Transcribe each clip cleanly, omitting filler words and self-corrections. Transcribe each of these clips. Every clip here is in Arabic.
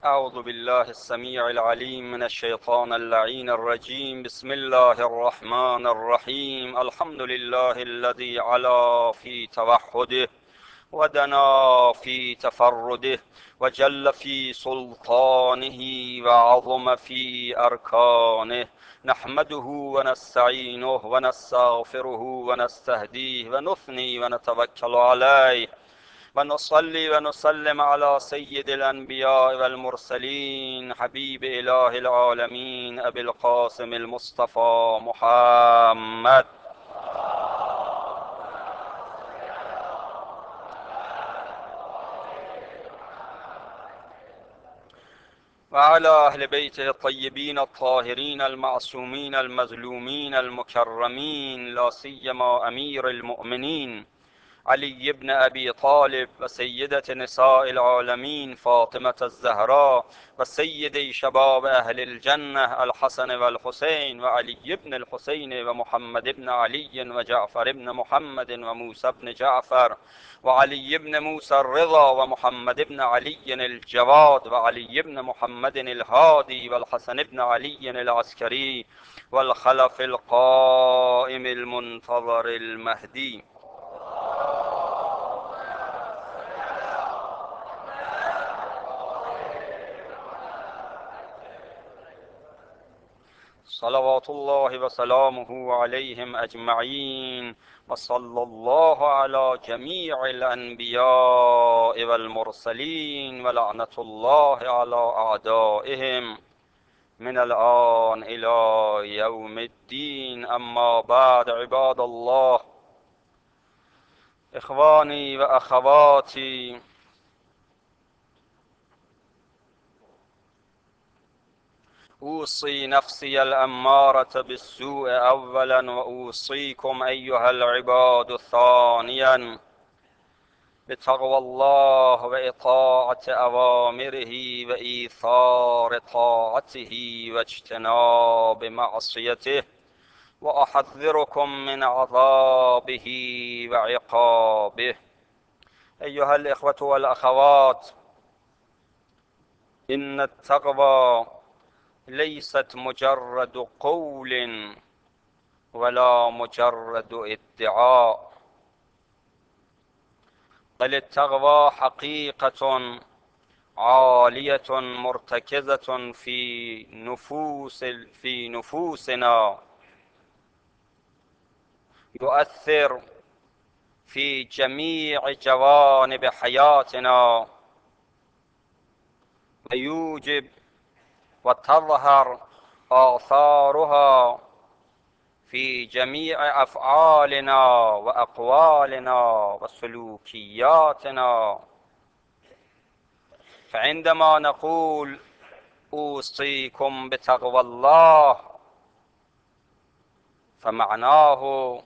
أعوذ بالله السميع العليم من الشيطان اللعين الرجيم. بسم الله الرحمن الرحيم. الحمد لله الذي علا في توحده ودنا في تفرده وجل في سلطانه وعظم في أركانه. نحمده ونستعينه ونستغفره ونستهديه ونثني ونتوكل عليه ونصلي ونسلم على سيد الأنبياء والمرسلين حبيب إله العالمين أبي القاسم المصطفى محمد وعلى أهل بيته الطيبين الطاهرين المعصومين المظلومين المكرمين، لا سيما أمير المؤمنين علي بن أبي طالب وسيدة نساء العالمين فاطمة الزهراء وسيدي شباب أهل الجنة الحسن والحسين وعلي بن الحسين ومحمد بن علي وجعفر بن محمد وموسى بن جعفر وعلي بن موسى الرضا ومحمد بن علي الجواد وعلي بن محمد الهادي والحسن بن علي العسكري والخلف القائم المنتظر المهدي. صلوات الله وسلامه عليهم أجمعين، وصلى الله على جميع الأنبياء والمرسلين، ولعنة الله على أعدائهم من الآن إلى يوم الدين. أما بعد، عباد الله، إخواني وأخواتي، أوصي نفسي الأمارة بالسوء أولا، وأوصيكم أيها العباد ثانيا بتقوى الله وإطاعة أوامره وإيثار طاعته واجتناب معصيته، وأحذركم من عذابه وعقابه. أيها الإخوة والأخوات، إن التقوى ليست مجرد قول ولا مجرد ادعاء، بل التقوى حقيقة عالية مرتكزة في نفوسنا، يؤثر في جميع جوانب حياتنا، ويوجب وتظهر آثارها في جميع أفعالنا وأقوالنا وسلوكياتنا. فعندما نقول أوصيكم بتقوى الله، فمعناه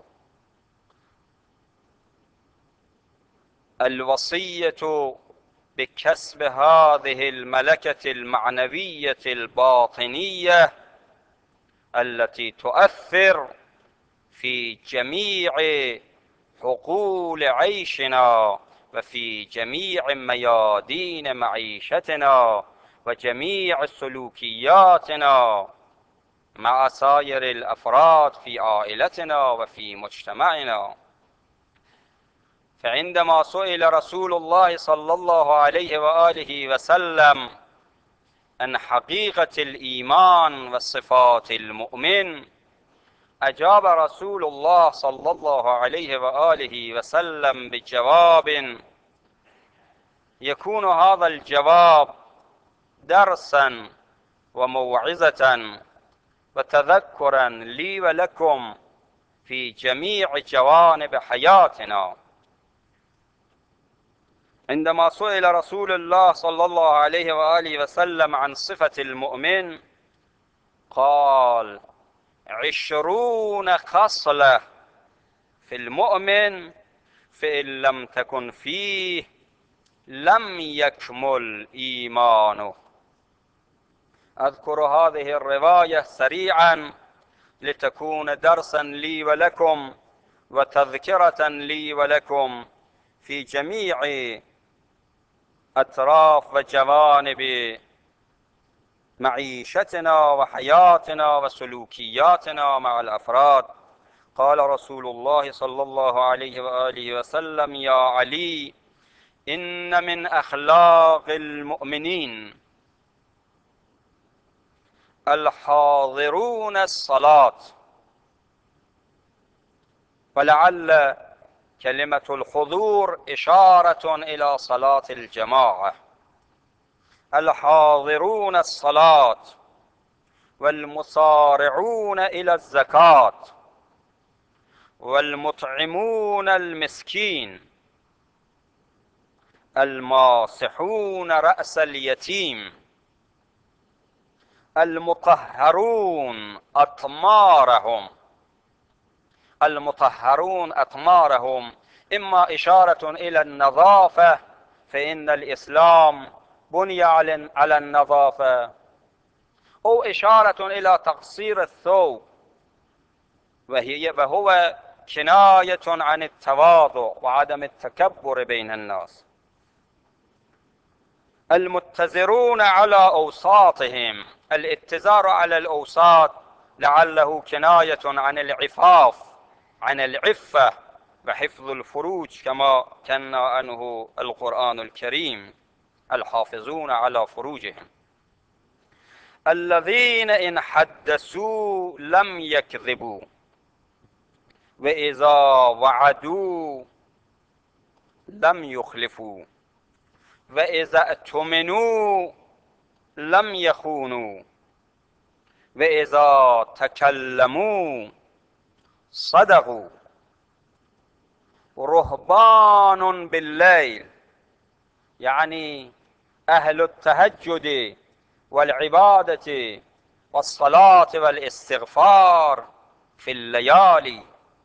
الوصية بكسب هذه الملكة المعنوية الباطنية التي تؤثر في جميع حقول عيشنا وفي جميع ميادين معيشتنا وجميع سلوكياتنا مع سائر الأفراد في عائلتنا وفي مجتمعنا. فعندما سئل رسول الله صلى الله عليه وآله وسلم عن حقيقة الإيمان وصفات المؤمن، أجاب رسول الله صلى الله عليه وآله وسلم بجواب يكون هذا الجواب درسا وموعظة وتذكرا لي ولكم في جميع جوانب حياتنا. عندما سئل رسول الله صلى الله عليه وآله وسلم عن صفة المؤمن، قال: 20 خصلة في المؤمن، فإن لم تكن فيه لم يكمل إيمانه. أذكر هذه الرواية سريعا لتكون درسا لي ولكم وتذكرة لي ولكم في جميع أطراف وجوانب معيشتنا وحياتنا وسلوكياتنا مع الأفراد. قال رسول الله صلى الله عليه وآله وسلم: يا علي، إن من أخلاق المؤمنين الحاضرون الصلاة. ولعل كلمة الحضور إشارة إلى صلاة الجماعة. الحاضرون الصلاة، والمسارعون إلى الزكاة، والمطعمون المسكين، الماسحون رأس اليتيم، المطهرون أطمارهم. المطهرون أطمارهم إما إشارة إلى النظافة، فإن الإسلام بني على النظافة، أو إشارة إلى تقصير الثوب، وهو كناية عن التواضع وعدم التكبر بين الناس. المتزرون على أوساطهم، الاتزار على الأوساط لعله كناية عن العفاف، عن العفة وحفظ الفروج، كما كان عنه القرآن الكريم: الحافظون على فروجهم. الذين إن حدثوا لم يكذبوا، وإذا وعدوا لم يخلفوا، وإذا اؤتمنوا لم يخونوا، وإذا تكلموا صدقوا. رهبان بالليل، يعني أهل التهجد والعبادة والصلاة والاستغفار في الليالي.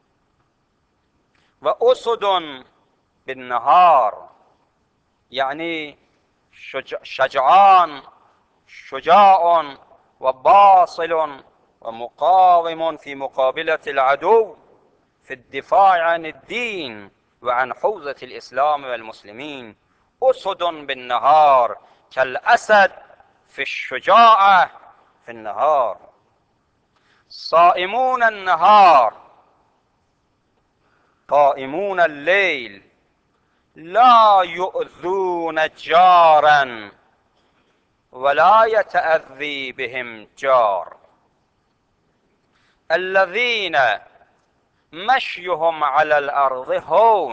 وأسد بالنهار، يعني شجعان، شجاع وباصل ومقاوم في مقابلة العدو، في الدفاع عن الدين وعن حوزة الإسلام والمسلمين. أسد بالنهار، كالأسد في الشجاعة في النهار. صائمون النهار قائمون الليل، لا يؤذون جارا ولا يتأذي بهم جار. الذين مشيهم على الأرض هون،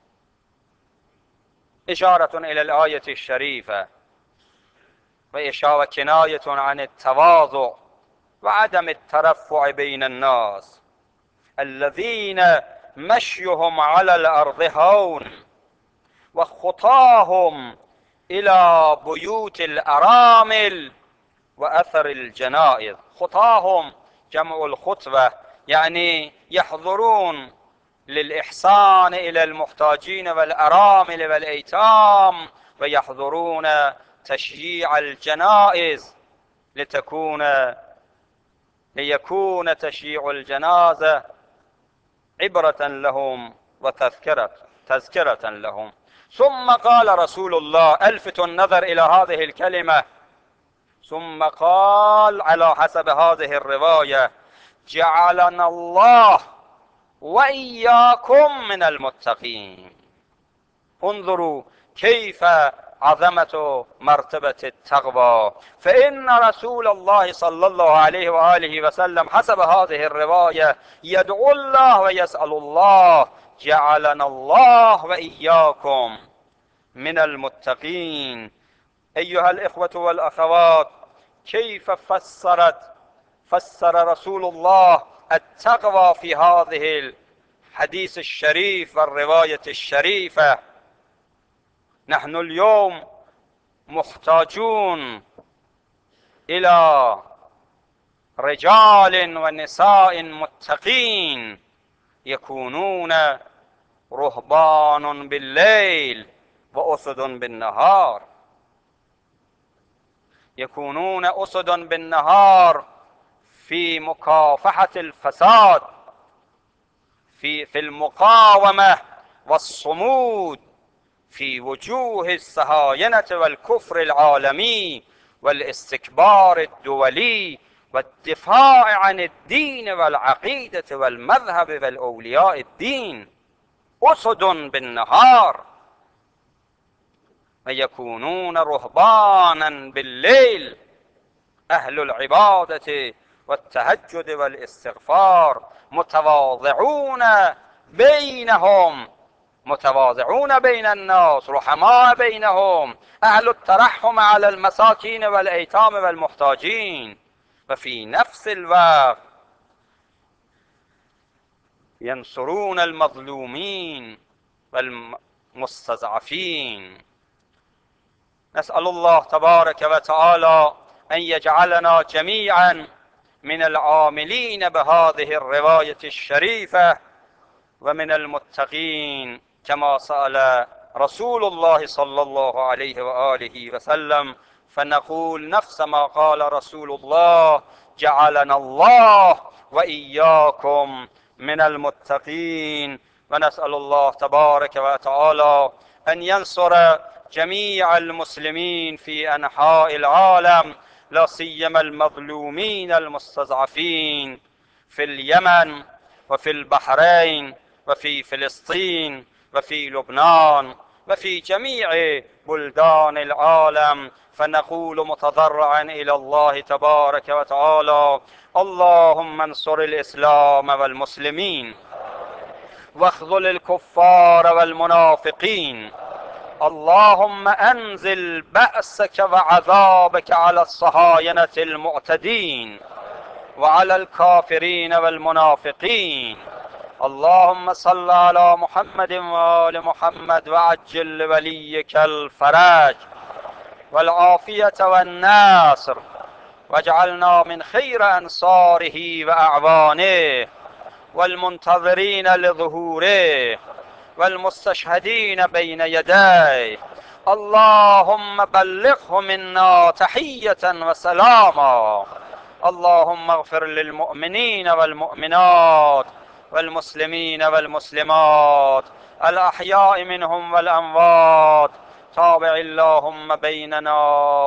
إشارة إلى الآية الشريفة، وإشارة كناية عن التواضع وعدم الترفع بين الناس. الذين مشيهم على الأرض هون، وخطاهم إلى بيوت الأرامل وأثر الجنائز. خطاهم جمع الخطبة، يعني يحضرون للإحسان إلى المحتاجين والأرامل والأيتام، ويحضرون تشييع الجنائز ليكون تشييع الجنازة عبرة لهم وتذكرة لهم. ثم قال رسول الله، ألفت النظر إلى هذه الكلمة، ثم قال على حسب هذه الرواية: جعلنا الله وإياكم من المتقين. انظروا كيف عظمة مرتبة التقوى. فإن رسول الله صلى الله عليه وآله وسلم حسب هذه الرواية يدعو الله ويسأل الله: جعلنا الله وإياكم من المتقين. أيها الإخوة والأخوات، كيف فسر رسول الله التقوى في هذه الحديث الشريف والرواية الشريفة؟ نحن اليوم محتاجون إلى رجال ونساء متقين، يكونون رهبان بالليل وأسد بالنهار. يكونون أسد بالنهار في مكافحة الفساد، في المقاومة والصمود في وجوه الصهاينة والكفر العالمي، والاستكبار الدولي والدفاع عن الدين والعقيدة والمذهب والأولياء الدين أسد بالنهار ويكونون رهبانا بالليل، أهل العبادة والتهجد والاستغفار، متواضعون بين الناس، رحماء بينهم، أهل الترحم على المساكين والأيتام والمحتاجين، وفي نفس الوقت ينصرون المظلومين والمستضعفين. نسأل الله تبارك وتعالى أن يجعلنا جميعا من العاملين بهذه الرواية الشريفة ومن المتقين، كما سأل رسول الله صلى الله عليه وآله وسلم، فنقول نفس ما قال رسول الله: جعلنا الله وإياكم من المتقين. ونسأل الله تبارك وتعالى أن ينصر جميع المسلمين في أنحاء العالم، لا سيما المظلومين المستضعفين في اليمن وفي البحرين وفي فلسطين وفي لبنان وفي جميع بلدان العالم. فنقول متضرعا إلى الله تبارك وتعالى: اللهم انصر الإسلام والمسلمين واخذل الكفار والمنافقين. اللهم أنزل بأسك وعذابك على الصهاينة المعتدين وعلى الكافرين والمنافقين. اللهم صل على محمد وآل محمد وعجل لوليك الفرج والعافية والناصر، واجعلنا من خير أنصاره وأعوانه والمنتظرين لظهوره والمستشهدين بين يديه. اللهم بلغه منا تحية وسلاما. اللهم اغفر للمؤمنين والمؤمنات والمسلمين والمسلمات الأحياء منهم والأموات. تابع اللهم بيننا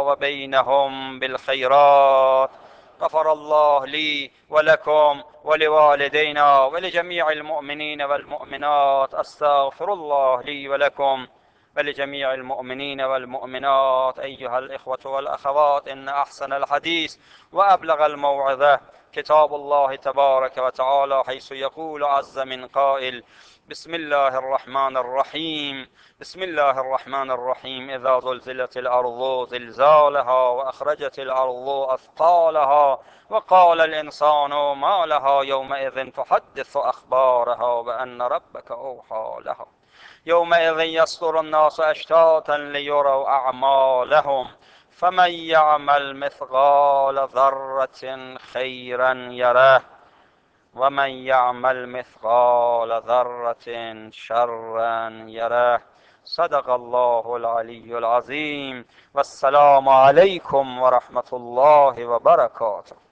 وبينهم بالخيرات. غفر الله لي ولكم ولوالدينا ولجميع المؤمنين والمؤمنات. أستغفر الله لي ولكم ولجميع المؤمنين والمؤمنات. أيها الإخوة والأخوات، إن أحسن الحديث وأبلغ الموعظة كتاب الله تبارك وتعالى، حيث يقول عز من قائل: بسم الله الرحمن الرحيم. بسم الله الرحمن الرحيم. إذا زلزلت الأرض زلزالها وأخرجت الأرض أثقالها وقال الإنسان ما لها يومئذ تحدث أخبارها بأن ربك أوحى لها. يومئذ يصدر الناس أشتاتا ليروا أعمالهم، فمن يعمل مثقال ذرة خيرا يره ومن يعمل مثقال ذرة شرا يره. صدق الله العلي العظيم. والسلام عليكم ورحمة الله وبركاته.